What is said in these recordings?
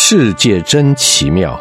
世界真奇妙，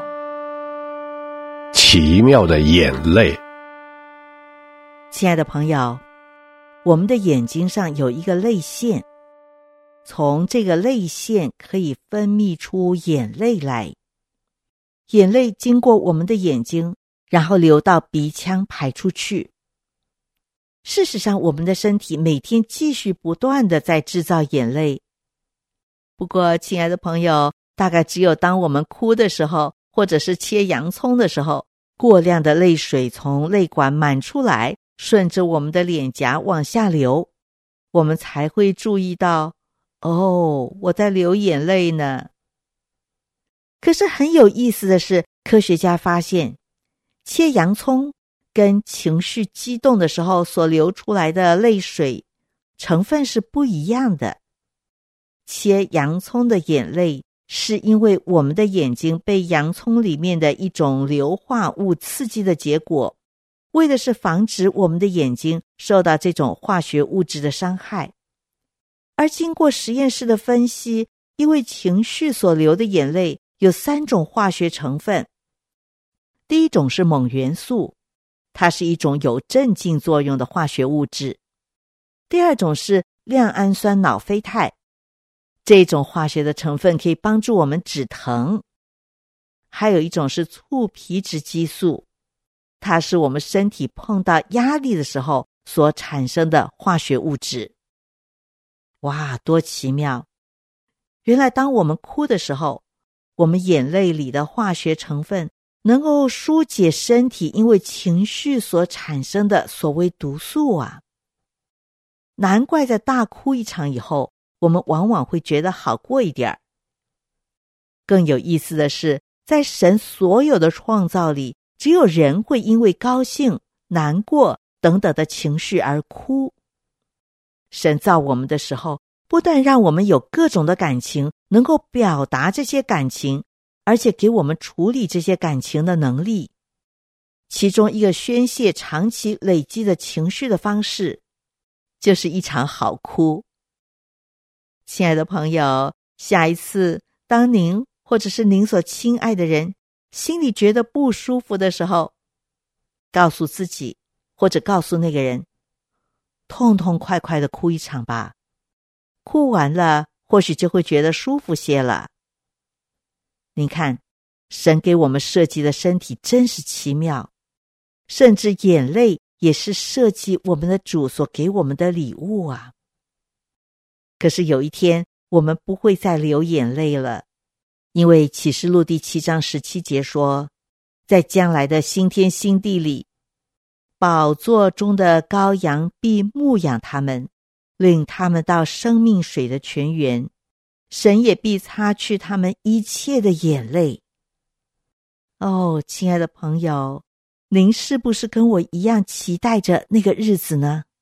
奇妙的眼泪。 亲爱的朋友，我们的眼睛上有一个泪腺，从这个泪腺可以分泌出眼泪来。眼泪经过我们的眼睛，然后流到鼻腔排出去。事实上，我们的身体每天继续不断地在制造眼泪。不过，亲爱的朋友，大概只有当我们哭的时候，或者是切洋葱的时候，过量的泪水从泪管满出来，顺着我们的脸颊往下流，我们才会注意到，我在流眼泪呢。可是很有意思的是，科学家发现，切洋葱跟情绪激动的时候所流出来的泪水成分是不一样的。切洋葱的眼泪是因为我们的眼睛被洋葱里面的一种硫化物刺激的结果，为的是防止我们的眼睛受到这种化学物质的伤害。而经过实验室的分析，因为情绪所流的眼泪有3种化学成分。第一种是锰元素，它是一种有镇静作用的化学物质。第二种是亮氨酸脑啡肽，这种化学的成分可以帮助我们止疼。还有一种是促皮质激素，它是我们身体碰到压力的时候所产生的化学物质。哇，多奇妙！原来当我们哭的时候，我们眼泪里的化学成分能够疏解身体因为情绪所产生的所谓毒素啊。难怪在大哭一场以后，我们往往会觉得好过一点。更有意思的是，在神所有的创造里，只有人会因为高兴、难过等等的情绪而哭。神造我们的时候，不但让我们有各种的感情，能够表达这些感情，而且给我们处理这些感情的能力。其中一个宣泄长期累积的情绪的方式，就是一场好哭。亲爱的朋友，下一次当您或者是您所亲爱的人心里觉得不舒服的时候，告诉自己或者告诉那个人，痛痛快快的哭一场吧，哭完了或许就会觉得舒服些了。你看，神给我们设计的身体真是奇妙，甚至眼泪也是设计我们的主所给我们的礼物啊。可是有一天，我们不会再流眼泪了，因为启示录第7章17节说，在将来的新天新地里，宝座中的羔羊必牧养他们，领他们到生命水的泉源，神也必擦去他们一切的眼泪。亲爱的朋友，您是不是跟我一样期待着那个日子呢？